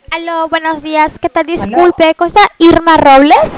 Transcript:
Aló, buenos días. ¿Qué tal? Aló, Disculpe, ¿cosa Irma Robles?